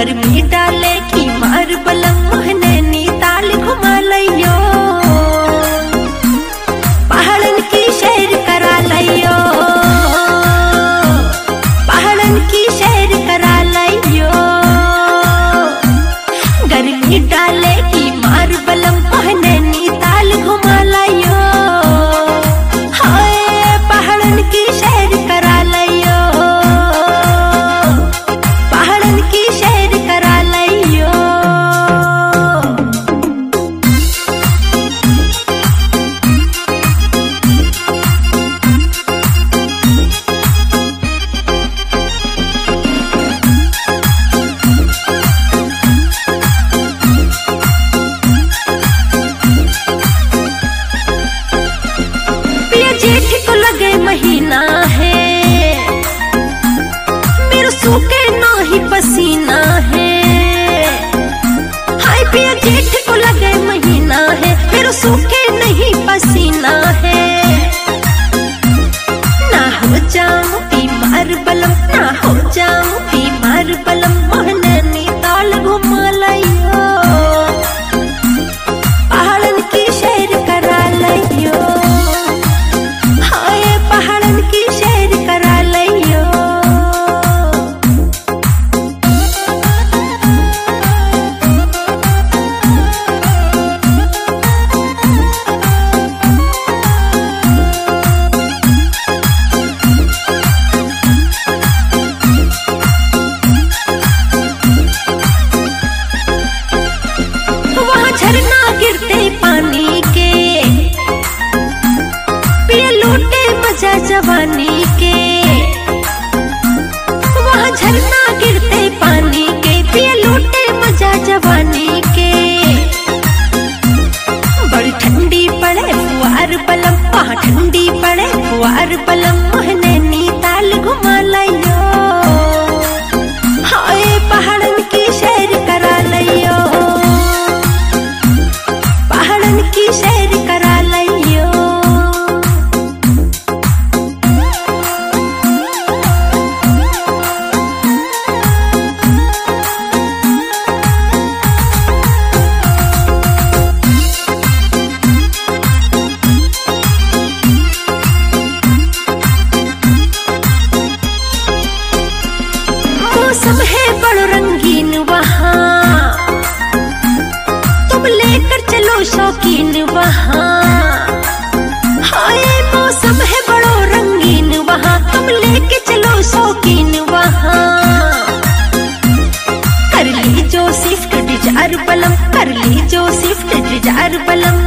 गर्मी डाले की मार बलम मोहने नी ताल घुमा लियो, पहाड़न की सैर करा लियो, पहाड़न की सैर करा लियो। गर्मी डाले की मार बलम मोहने नी ताल घुमा लियो, हाय पहाड़न की सैर करा लियो, पहाड़न की सैर करा लियो। जेठ को लगे महीना है, मेरे सूखे ना ही पसीना है, हाय पिया जेठ को लगे महीना है, मेरे सूखे नहीं पसीना है। ना हो जाऊं बीमार बलम, ना हो जाऊं बीमार बलम मोहने नी ताल घुमा लियो, पहाड़न की सैर करा लियो, पहाड़न की सैर करा लियो। वहाँ झरना गिरते पानी के, पिया लूटे मजा जवानी के, वहाँ झरना गिरते पानी के, पिया लूटे मजा जवानी के। बड़ी ठंडी पड़े फुआर बलम, वहाँ ठंडी पड़े फुआर बलम मोहने नी ताल घुमा लियो, हाय पहाड़न की सैर करा लियो, पहाड़न की सैर करा लियो। मौसम है बड़ो रंगीन वहाँ, तुम लेकर चलो शौकीन वहाँ, हाय मौसम है बड़ो रंगीन वहाँ, तुम लेके चलो शौकीन वहाँ। कर ली जो स्विफ्ट डिजायर बलम, कर ली जो स्विफ्ट डिजायर बलम